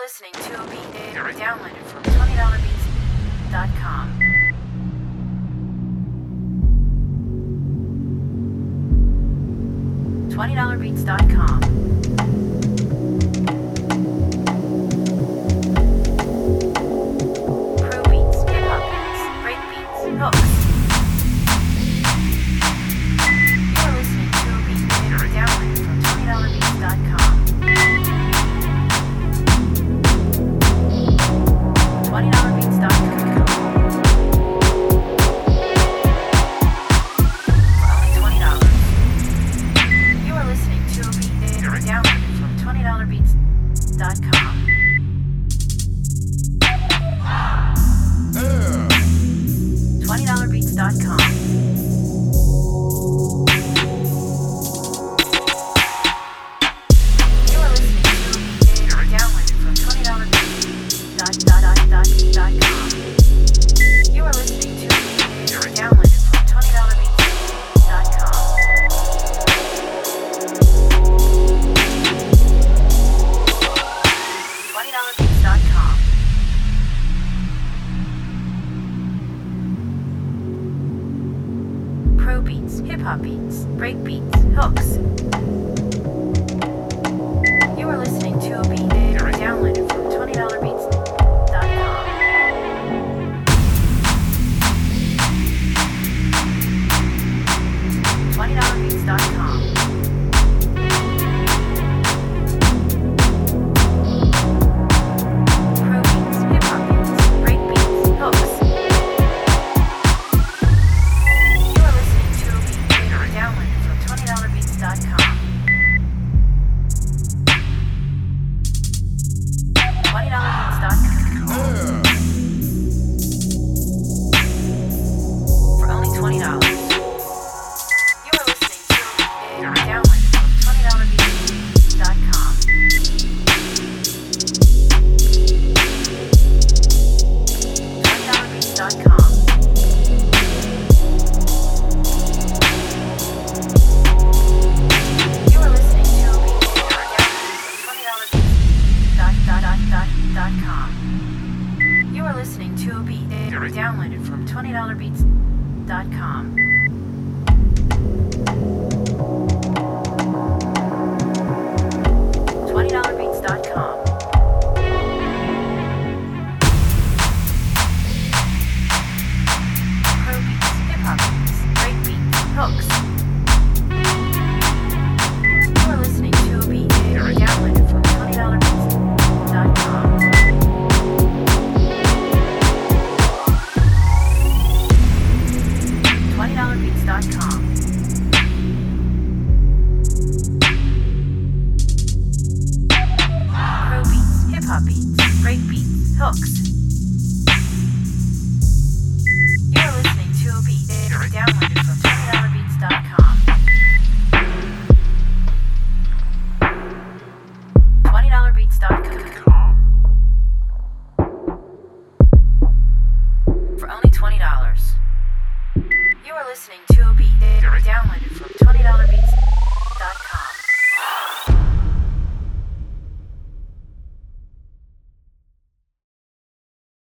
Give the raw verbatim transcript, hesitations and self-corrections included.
listening to a beat downloaded from twenty dollar beats dot com. twenty dollar beats dot com. Pro beats, hip hop beats, break beats, hooks. You are listening to a beat downloaded from twenty dollar beats dot com. twenty dollar beats dot com. For only twenty dollars. You are listening to a beat downloaded from twenty dollar beats dot com. twenty dollar beats dot com. You are listening to a beat downloaded from twenty dollar beats dot com. You are listening to a beat downloaded from twenty dollar beats dot com. twenty dollar beats dot com. Pro beats, hip hop beats, break beats, hooks. You are listening to a beat downloaded from twenty dollar beats dot com. twenty dollar beats dot com. Pro beats, hip hop beats, break beats, hooks. You are listening to a beat downloaded from twenty dollar beats dot com. twenty dollar beats dot com. For only twenty dollars. You are listening to a downloaded from twenty dollar beats dot com. twenty dollar beats dot com. You are listening to a beat downloaded from twenty dollar beats dot com. You are listening to a beat downloaded from twenty dollar beats dot com. twenty dollar beats dot com. Pro beats, hip hop beats, break beats, hooks. You are listening to a beat downloaded from twenty dollar beats dot com. twenty dollar beats dot com. Pro beats, hip hop beats, break beats, hooks. You are listening to a beat downloaded from twenty dollar beats dot com. twenty dollar beats dot com. For only twenty dollars. You are listening to